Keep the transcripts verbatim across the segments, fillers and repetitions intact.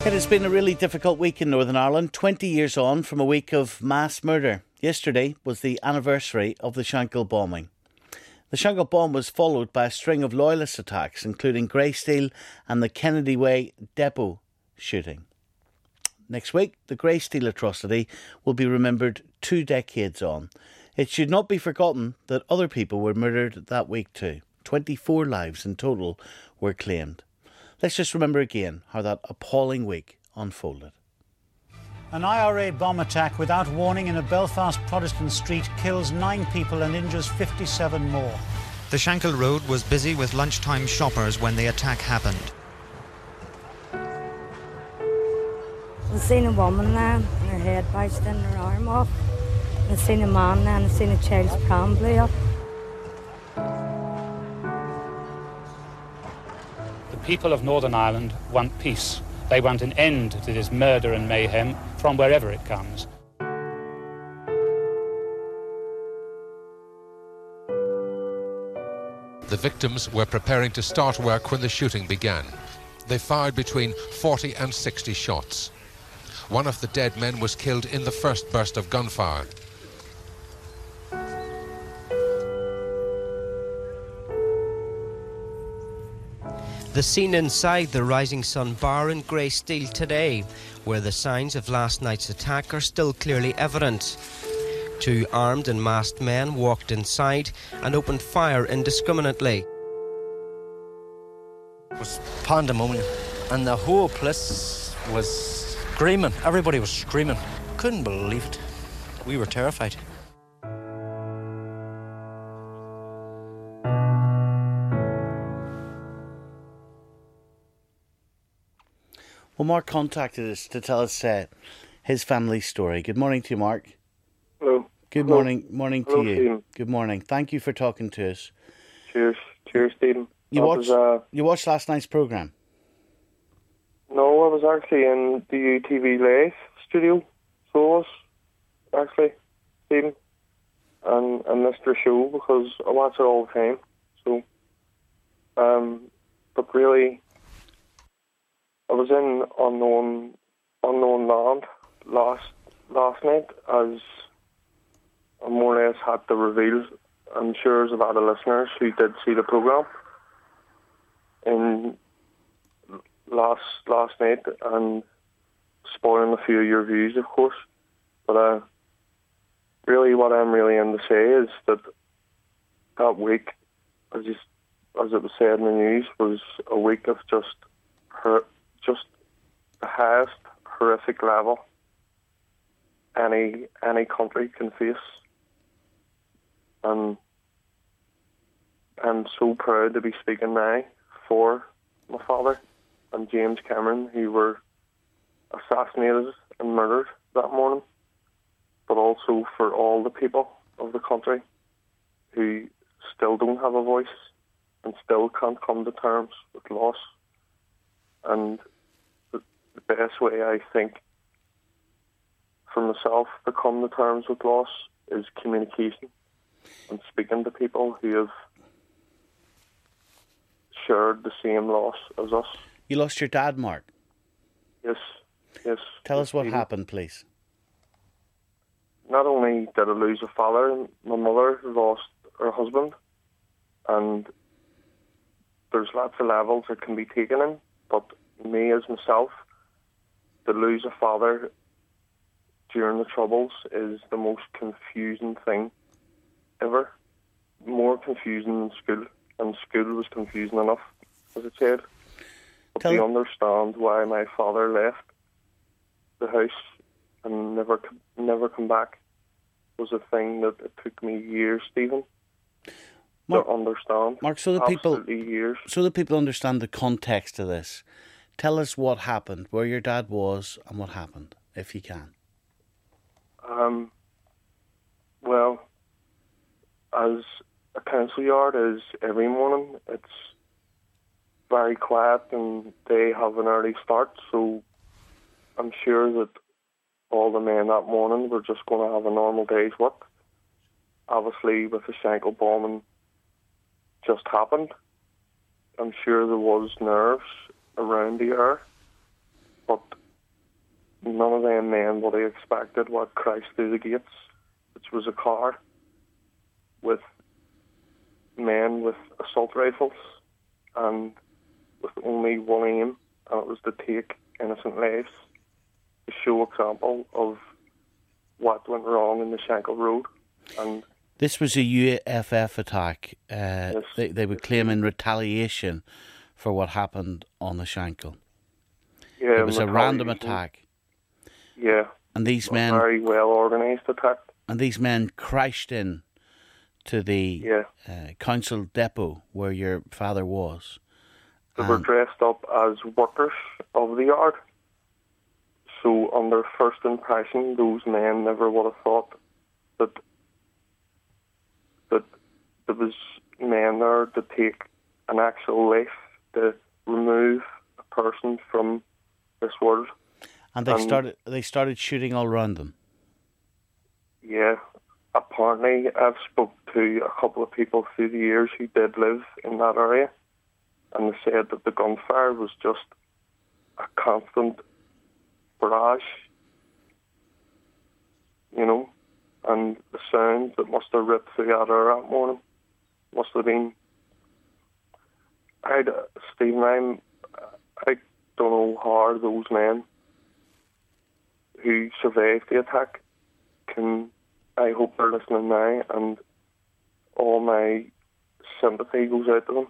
It has been a really difficult week in Northern Ireland, twenty years on from a week of mass murder. Yesterday was the anniversary of the Shankill bombing. The Shankill bomb was followed by a string of loyalist attacks, including Greysteel and the Kennedy Way depot shooting. Next week, the Greysteel atrocity will be remembered two decades on. It should not be forgotten that other people were murdered that week too. twenty-four lives in total were claimed. Let's just remember again how that appalling week unfolded. An I R A bomb attack without warning in a Belfast Protestant street kills nine people and injures fifty-seven more. The Shankill Road was busy with lunchtime shoppers when the attack happened. I seen a woman there and her head bashed in, her arm off. I seen a man there and I seen a child's pram blew up. The people of Northern Ireland want peace. They want an end to this murder and mayhem from wherever it comes. The victims were preparing to start work when the shooting began. They fired between forty and sixty shots. One of the dead men was killed in the first burst of gunfire. The scene inside the Rising Sun bar in Greysteel today, where the signs of last night's attack are still clearly evident. Two armed and masked men walked inside and opened fire indiscriminately. It was pandemonium, and the whole place was screaming. Everybody was screaming. Couldn't believe it. We were terrified. Well, Mark contacted us to tell us uh, his family's story. Good morning to you, Mark. Hello. Good Hello. morning morning Hello, to you. Stephen. Good morning. Thank you for talking to us. Cheers. Cheers, Stephen. You I watched, was, uh, you watched last night's programme? No, I was actually in the U T V Live studio. So I was, actually, Stephen. And I missed your show because I watch it all the time. So, um, but really, I was in unknown unknown land last last night, as I more or less had to reveal. I'm sure there's a lot of listeners who did see the programme in last last night, and spoiling a few of your views, of course. But uh, really, what I'm really in to say is that that week, as just as it was said in the news, was a week of just her. Just the highest horrific level any any country can face. And I'm so proud to be speaking now for my father and James Cameron, who were assassinated and murdered that morning, but also for all the people of the country who still don't have a voice and still can't come to terms with loss. And the, the best way, I think, for myself to come to terms with loss is communication and speaking to people who have shared the same loss as us. You lost your dad, Mark? Yes, yes. Tell us what Stephen. happened, please. Not only did I lose a father, my mother lost her husband, and there's lots of levels that can be taken in. But me as myself, to lose a father during the Troubles is the most confusing thing ever. More confusing than school, and school was confusing enough as a child. But Tell to me- understand why my father left the house and never never come back was a thing that it took me years, Stephen, Mark, to understand. Mark, so the people, Absolutely years. so the people understand the context of this. Tell us what happened, where your dad was, and what happened, if you can. Um, well, as a council yard is every morning, it's very quiet and they have an early start, so I'm sure that all the men that morning were just going to have a normal day's work. Obviously, with the Shankill bombing just happened, I'm sure there was nerves around the air. but none of them men would have expected what crashed through the gates, which was a car with men with assault rifles and with only one aim, and it was to take innocent lives, to show example of what went wrong in the Shankill Road. And this was a U F F attack. Uh, yes, they, they would claim in retaliation for what happened on the Shankill. Yeah, it was a random attack. Yeah. And these men... A very well organised attack. And these men crashed in to the yeah. uh, council depot where your father was. They were dressed up as workers of the yard. So on their first impression, those men never would have thought that that there was men there to take an actual life, to remove a person from this world. And they and, started they started shooting all around them. Yeah. Apparently, I've spoke to a couple of people through the years who did live in that area, and they said that the gunfire was just a constant barrage, you know, and the sound that must have ripped through that air that morning must have been... I'd, uh, Stephen, I'm, I don't know how those men who survived the attack can... I hope they're listening now, and all my sympathy goes out to them.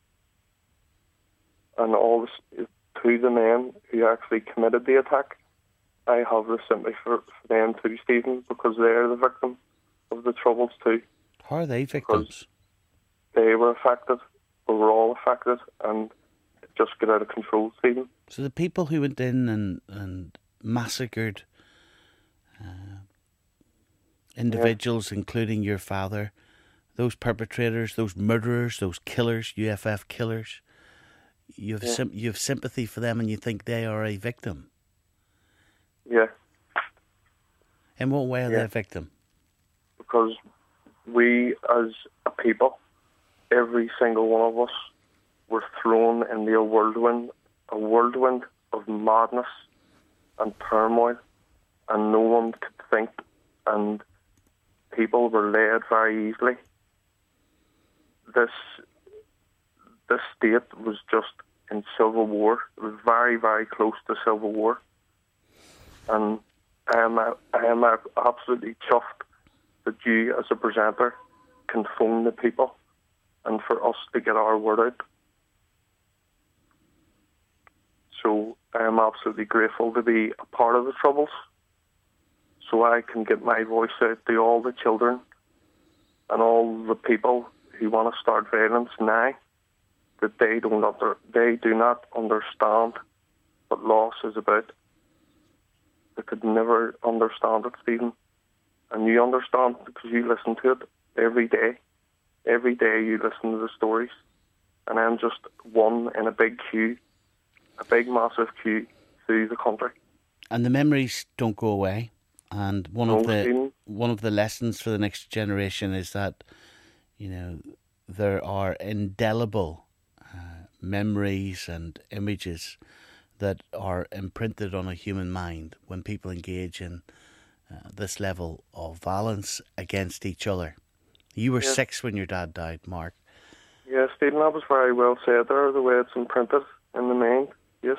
And all this, to the men who actually committed the attack, I have the sympathy for, for them too, Stephen, because they're the victim of the troubles too. How are they victims? They were affected, we were all affected, and it just got out of control, Stephen. So the people who went in and, and massacred uh, individuals, yeah. including your father, those perpetrators, those murderers, those killers, U F F killers, you have, yeah. sim- you have sympathy for them and you think they are a victim. Yeah. In what way are yeah. they a victim? Because we, as a people, every single one of us, were thrown in the whirlwind, a whirlwind of madness and turmoil, and no one could think, and people were led very easily. This this state was just in civil war. It was very, very close to civil war. And I am, I am absolutely chuffed that you, as a presenter, can phone the people and for us to get our word out. So I am absolutely grateful to be a part of the Troubles, so I can get my voice out to all the children and all the people who want to start violence now, that they don't under, they do not understand what loss is about. They could never understand it, Stephen. And you understand because you listen to it every day. Every day you listen to the stories. And I'm just one in a big queue, a big massive queue through the country. And the memories don't go away. And one no, of the Stephen. one of the lessons for the next generation is that, you know, there are indelible uh, memories and images that are imprinted on a human mind when people engage in uh, this level of violence against each other. You were yeah. six when your dad died, Mark. Yeah, Stephen, that was very well said there, the way it's imprinted in the mind. Yes.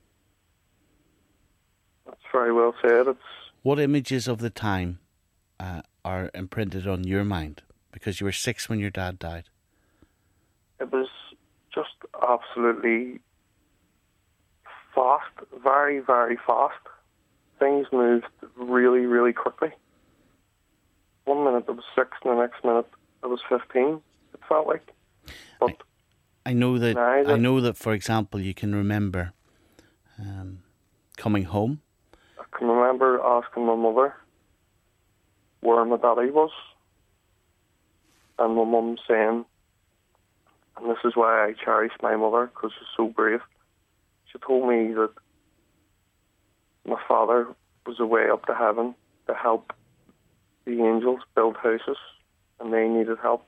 That's very well said. It's What images of the time uh, are imprinted on your mind? Because you were six when your dad died. It was just absolutely fast, very, very fast. Things moved really, really quickly. One minute it was six, and the next minute it was fifteen. It felt like. But I, I know that. Neither. I know that. For example, you can remember um, coming home. I can remember asking my mother where my daddy was, and my mum saying, and this is why I cherish my mother, because she's so brave. She told me that my father was away up to heaven to help the angels build houses, and they needed help.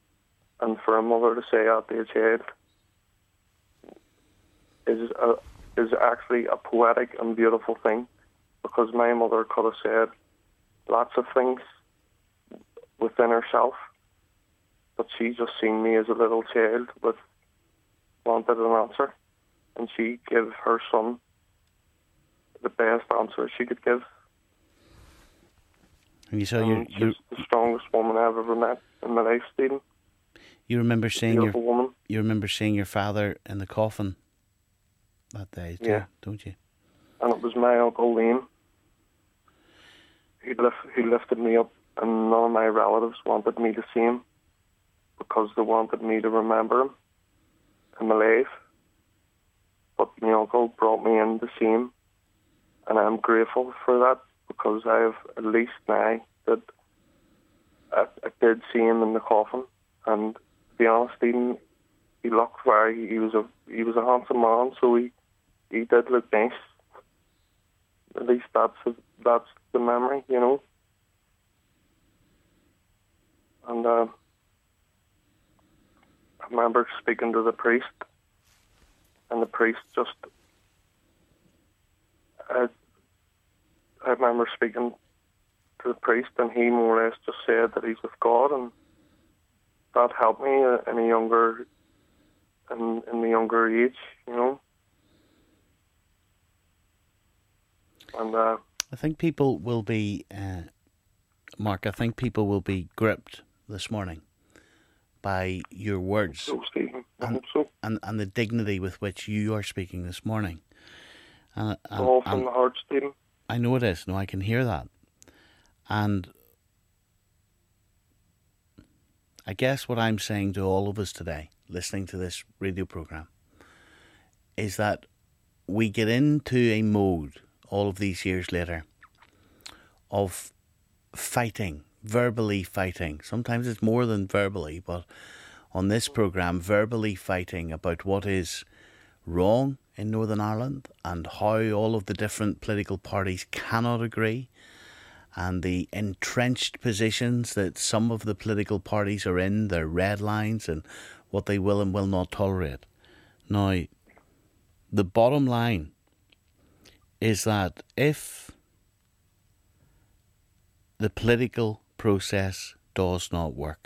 And for a mother to say that to a child is a, is actually a poetic and beautiful thing, because my mother could have said lots of things within herself, but she just seen me as a little child with wanted an answer, and she gave her son the best answer she could give. And you saw and your, she's your, the strongest woman I've ever met in my life, Stephen. you remember seeing your Beautiful woman. you remember seeing your father in the coffin that day too, Yeah. don't you? And it was my Uncle Liam who, lift, who lifted me up, and none of my relatives wanted me to see him because they wanted me to remember him in my life. But my uncle brought me in to see him, and I'm grateful for that, because I have at least now that I, I did see him in the coffin. And to be honest, Stephen, he looked very, he was a he was a handsome man, so he, he did look nice. At least that's a, that's the memory, you know. And uh, I remember speaking to the priest, and the priest just, I, I remember speaking to the priest, and he more or less just said that he's with God, and that helped me in a younger, in, in the younger age, you know. And uh, I think people will be, uh, Mark, I think people will be gripped this morning by your words so, Stephen, I and, hope so. and, and the dignity with which you are speaking this morning. And, and, All from and the heart, Stephen. I know it is. No, I can hear that. And I guess what I'm saying to all of us today, listening to this radio programme, is that we get into a mode all of these years later of fighting, verbally fighting. Sometimes it's more than verbally, but on this programme, verbally fighting about what is wrong in Northern Ireland and how all of the different political parties cannot agree, and the entrenched positions that some of the political parties are in, their red lines and what they will and will not tolerate. Now, the bottom line is that if the political process does not work,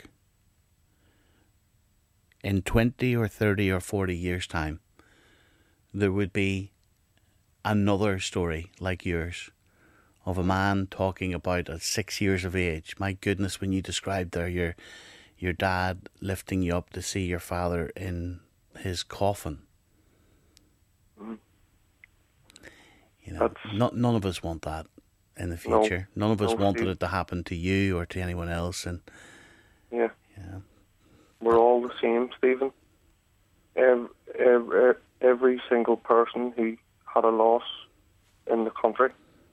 in twenty or thirty or forty years' time, there would be another story like yours of a man talking about at six years of age. My goodness, when you described there your your dad lifting you up to see your father in his coffin. Mm. You know, not, none of us want that in the future. No, none of us no, wanted Steve. it to happen to you or to anyone else. And Yeah. yeah. We're all the same, Stephen. Every, every, every single person who had a loss in the country,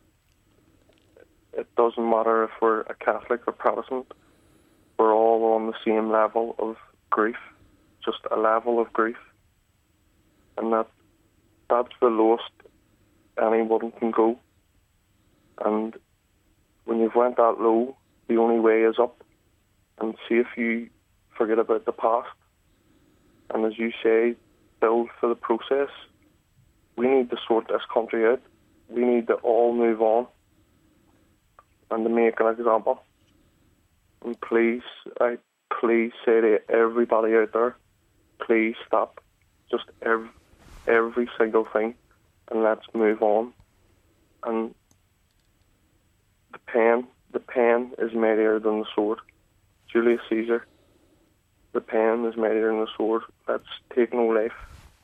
it doesn't matter if we're a Catholic or Protestant, we're all on the same level of grief, just a level of grief. And that that's the lowest anyone can go. And when you've went that low, the only way is up. And see if you forget about the past. And as you say, build for the process. We need to sort this country out. We need to all move on and to make an example. And please, I please say to everybody out there, please stop just every, every single thing and let's move on. And the pen, the pen is mightier than the sword. Julius Caesar, the pen is mightier than the sword. Let's take no life,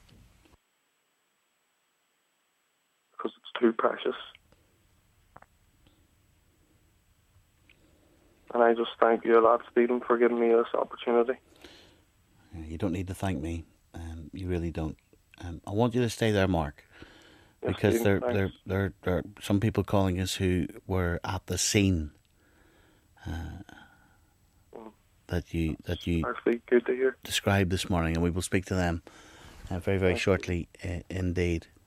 because it's too precious. And I just thank you a lot, Stephen, for giving me this opportunity. You don't need to thank me. Um, you really don't. Um, I want you to stay there, Mark, Yes, because Stephen, there, there, thanks. there, there are some people calling us who were at the scene. Uh, that you that you Actually, good to hear. described this morning, and we will speak to them uh, very very shortly uh, indeed.